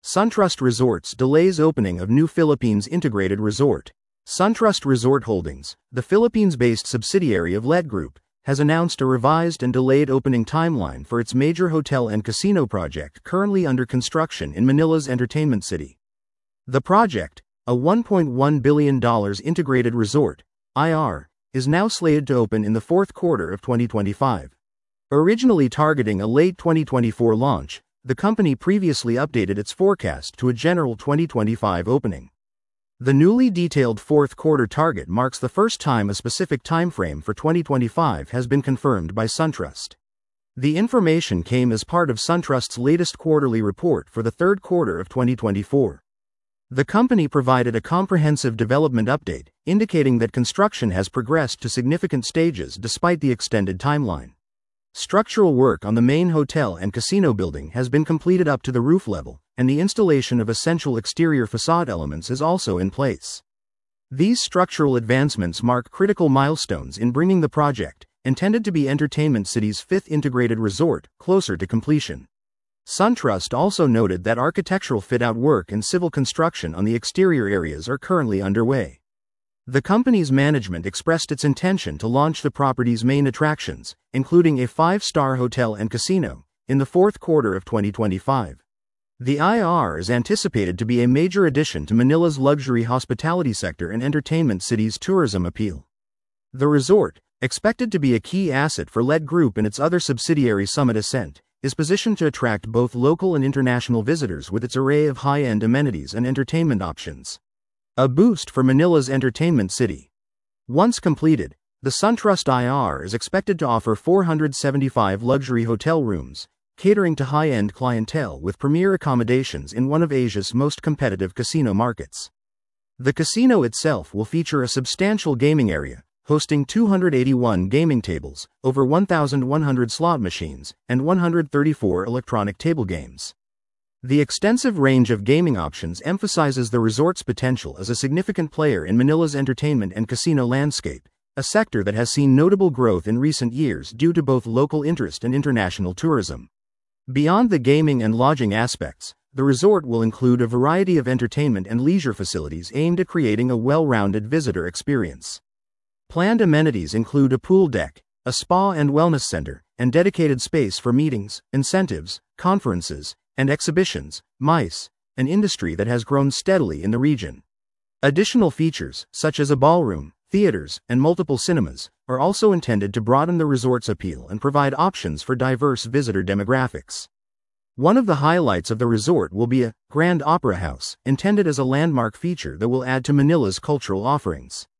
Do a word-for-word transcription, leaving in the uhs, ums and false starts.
SunTrust Resorts delays opening of new Philippines integrated resort. SunTrust Resort Holdings, the Philippines-based subsidiary of L E T Group, has announced a revised and delayed opening timeline for its major hotel and casino project currently under construction in Manila's Entertainment City. The project, a one point one billion dollars integrated resort, I R, is now slated to open in the fourth quarter of twenty twenty-five. Originally targeting a late twenty twenty-four launch, the company previously updated its forecast to a general twenty twenty-five opening. The newly detailed fourth quarter target marks the first time a specific timeframe for twenty twenty-five has been confirmed by SunTrust. The information came as part of SunTrust's latest quarterly report for the third quarter of twenty twenty-four. The company provided a comprehensive development update, indicating that construction has progressed to significant stages despite the extended timeline. Structural work on the main hotel and casino building has been completed up to the roof level, and the installation of essential exterior facade elements is also in place. These structural advancements mark critical milestones in bringing the project, intended to be Entertainment City's fifth integrated resort, closer to completion. SunTrust also noted that architectural fit-out work and civil construction on the exterior areas are currently underway. The company's management expressed its intention to launch the property's main attractions, including a five-star hotel and casino, in the fourth quarter of twenty twenty-five. The I R is anticipated to be a major addition to Manila's luxury hospitality sector and Entertainment City's tourism appeal. The resort, expected to be a key asset for L E T Group and its other subsidiary Summit Ascent, is positioned to attract both local and international visitors with its array of high-end amenities and entertainment options. A boost for Manila's Entertainment City. Once completed, the SunTrust I R is expected to offer four hundred seventy-five luxury hotel rooms, catering to high-end clientele with premier accommodations in one of Asia's most competitive casino markets. The casino itself will feature a substantial gaming area, hosting two hundred eighty-one gaming tables, over one thousand one hundred slot machines, and one hundred thirty-four electronic table games. The extensive range of gaming options emphasizes the resort's potential as a significant player in Manila's entertainment and casino landscape, a sector that has seen notable growth in recent years due to both local interest and international tourism. Beyond the gaming and lodging aspects, the resort will include a variety of entertainment and leisure facilities aimed at creating a well-rounded visitor experience. Planned amenities include a pool deck, a spa and wellness center, and dedicated space for meetings, incentives, conferences, and exhibitions, MICE, an industry that has grown steadily in the region. Additional features, such as a ballroom, theaters, and multiple cinemas, are also intended to broaden the resort's appeal and provide options for diverse visitor demographics. One of the highlights of the resort will be a Grand Opera House, intended as a landmark feature that will add to Manila's cultural offerings.